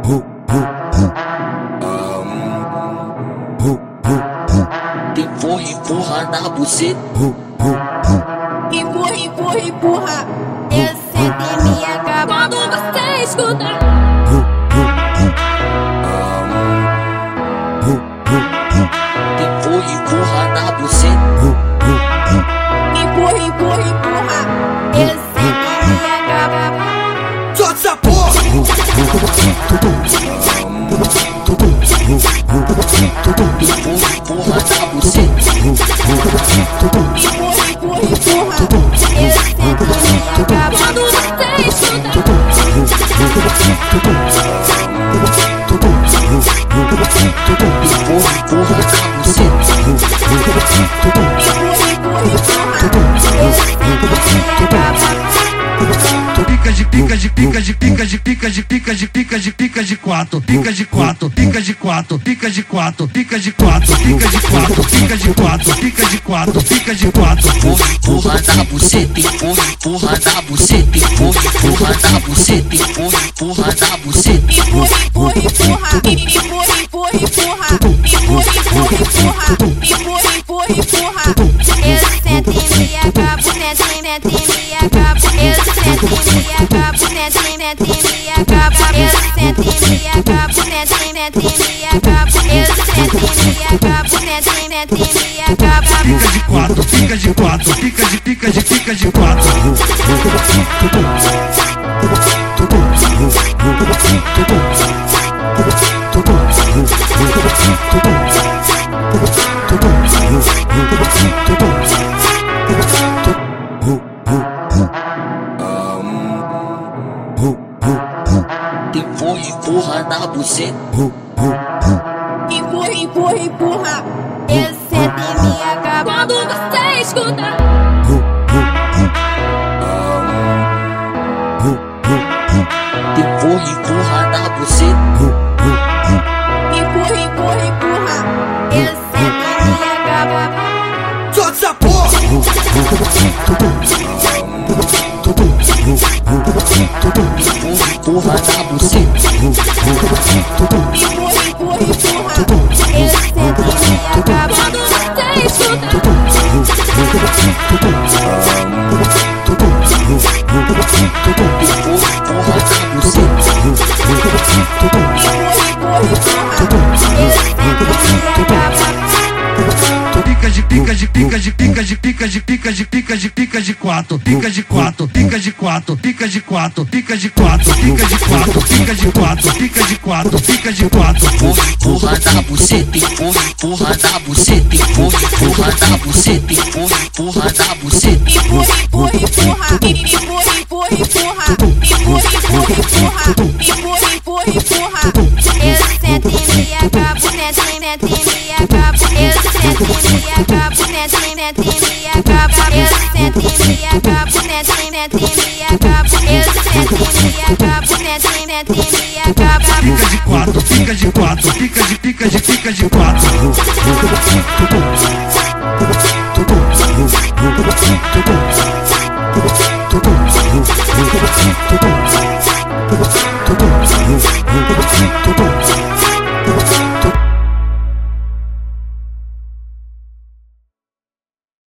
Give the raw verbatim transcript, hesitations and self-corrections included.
Empurra, empurra na buceta. Empurra, empurra, empurra. Esse é me acaba quando você escuta. Empurra, empurra na buceta. Empurra, empurra, empurra. Esse é me acaba. Solta essa porra! Empurra, empurra na buceta. Empurra, empurra, empurra. Esse é me acaba quando você escuta. Empurra, empurra na buceta. Pica de pica de pica de pica de pica de pica de pica de pica de quatro, pica de quatro, pica de quatro, pica de quatro, pica de quatro, pica de quatro, pica de quatro, pica de quatro, pica de quatro. Empurra, empurra na buceta, empurra, empurra na buceta, empurra, empurra na buceta, empurra, empurra na buceta. Empurra, empurra, empurra. Empurra, empurra, empurra. Empurra, empurra, empurra. Empurra, empurra, empurra. Eu sento e me acabo, sento e meto e me acabo. Eu sento e me acabo, sento e meto e me acabo. Eu sento e me acabo, sento e meto e me acabo. Eu sento e me acabo, sento e meto e me acabo. Pica de quatro, pica de quatro, pica de pica de pica de quatro. Empurra, empurra na buceta. Empurra, empurra, empurra. Eu sento e me acabo quando você escuta. Empurra, empurra na buceta. Empurra, empurra, empurra. Eu sento e me acabo. Solta essa porra! Empurra, empurra na buceta. Empurra, empurra, empurra. Eu sento e me acabo quando você escuta. Empurra, empurra na buceta. Pica de pica de pica de pica de pica de pica de pica de pica de quatro, pica de quatro, pica de quatro, pica de quatro, pica de quatro, pica de quatro, pica de quatro, pica de quatro, pica de quatro. Empurra, empurra na buceta, empurra, empurra na buceta, empurra, empurra na buceta, empurra, empurra na buceta. Empurra, empurra, empurra. Empurra, empurra, empurra. Empurra, empurra, empurra. Empurra, empurra, empurra. Eu sento e me acabo, sento e meto e me acabo. Eu sento e me acabo, sento e meto e me acabo. Eu sento e me acabo, sento e meto e me acabo. Eu sento e me acabo, sento e meto e me acabo. Pica de quatro, pica de quatro, pica de pica de pica de quatro.